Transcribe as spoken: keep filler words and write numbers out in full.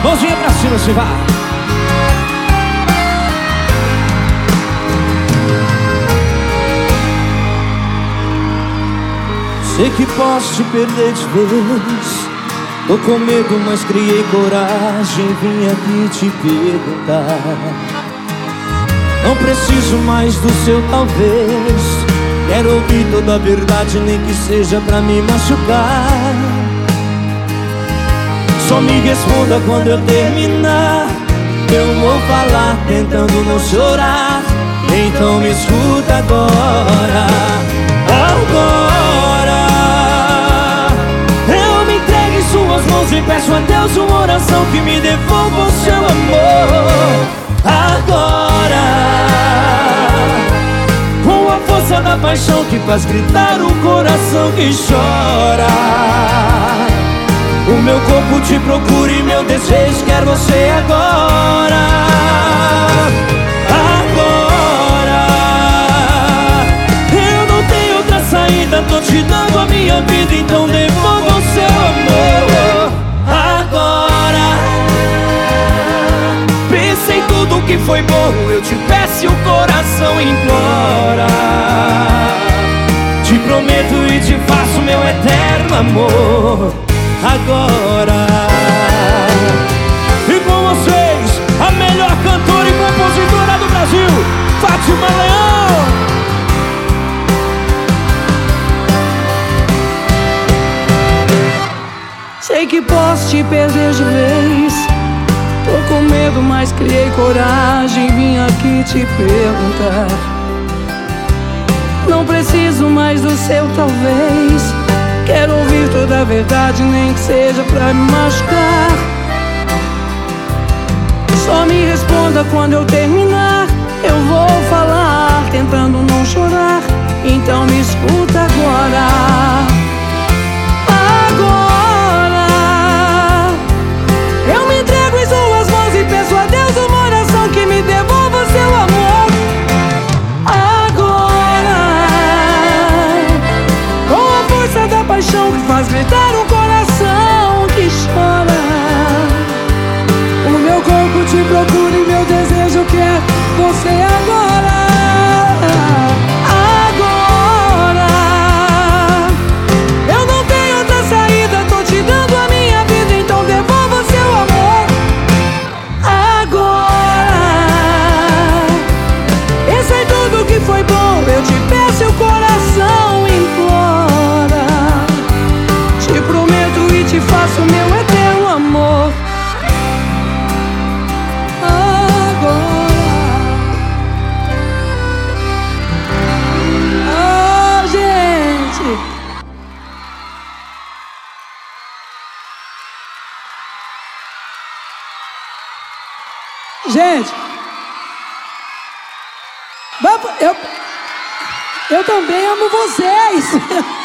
Mãozinha pra cima, se vai. Sei que posso te perder de vez. Tô com medo, mas criei coragem. Vim aqui te perguntar. Não preciso mais do seu talvez. Quero ouvir toda a verdade, nem que seja pra me machucar. Só me responda quando eu terminar. Eu vou falar tentando não chorar. Então me escuta agora. Agora eu me entrego em suas mãos e peço a Deus uma oração que me devolva o seu amor. Agora, com a força da paixão que faz gritar o coração que chora, o meu corpo te procura e meu desejo quer você agora. Agora, eu não tenho outra saída, tô te dando a minha vida, então devolva o seu amor. Agora, pensa em tudo que foi bom, eu te peço e o coração implora. Te prometo e te faço meu eterno amor. Agora, e com vocês, a melhor cantora e compositora do Brasil, Fátima Leão. Sei que posso te perder de vez. Tô com medo, mas criei coragem. Vim aqui te perguntar. Não preciso mais do seu talvez. Quero ouvir toda a verdade, nem que seja pra me machucar. Só me responda quando eu terminar. Eu vou falar, tentando não chorar. Então me escuta agora. Agora, eu me entrego em suas mãos e peço a Deus uma oração que me devolva o seu amor. Paixão que faz gritar um coração que chora. O meu corpo te procura e meu desejo quer você agora. Agora, eu não tenho outra saída, tô te dando a minha vida, então devolva o seu amor. Agora, pensa em tudo que foi bom, eu te peço e o coração implora. Te prometo e te faço meu eterno amor. Agora, oh, gente. Gente, eu, eu também amo vocês.